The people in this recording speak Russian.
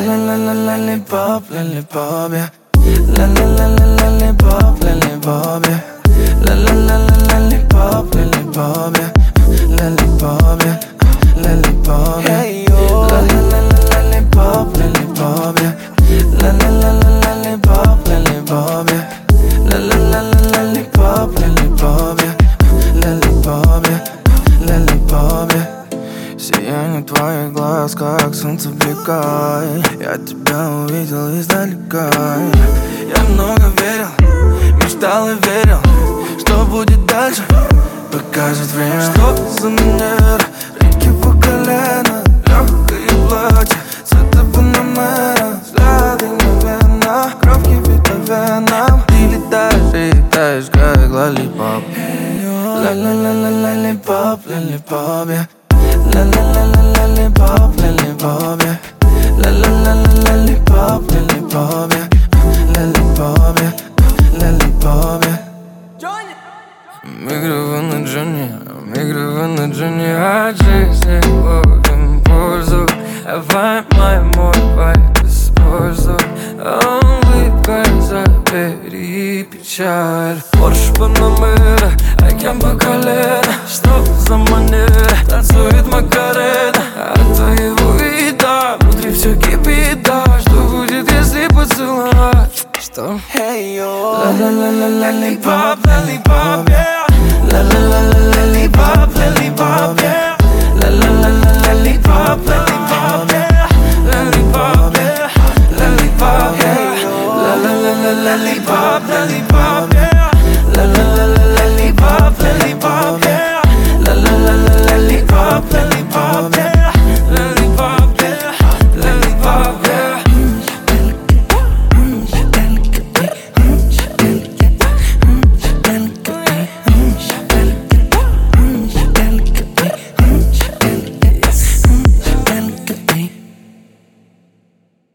lollipop, lollipop, yeah. Lollipop, lollipop, yeah. Lollipop, lollipop, yeah. Lollipop, yeah. Lollipop, yeah. Hey yo. Lollipop, lollipop, yeah. Lollipop, lollipop, yeah. Lollipop, lollipop, yeah. Lollipop, yeah. Lollipop, yeah. Сияние твоих глаз, как солнце блекает. Я тебя увидел издалека. Я много верил, мечтал и верил, что будет дальше, покажет время. Что за манера, реки по колено, легкое платье, цвета панамера, взгляды мгновенно, кровь кипит по венам. Ты летаешь и летаешь, как лоллипоп. Lollipop, lollipop, yeah. Lollipop, lollipop, yeah. Lollipop, lollipop, yeah. Lollipop, yeah. Lollipop, yeah. Микрофон на Джонни, от жизни ловим пользу. Давай мой вайб используй. Улыбкой забери печаль. Порш Панамера, океан по колено. Что за манера, танцует Макарена. От твоего вида внутри все кипит, да. Что будет, если поцеловать? Что? Hey yo. Lollipop, lollipop, yeah. Lollipop, lollipop, yeah. Lollipop, lollipop, yeah. Lollipop, yeah. Lollipop, yeah. Lollipop, lollipop.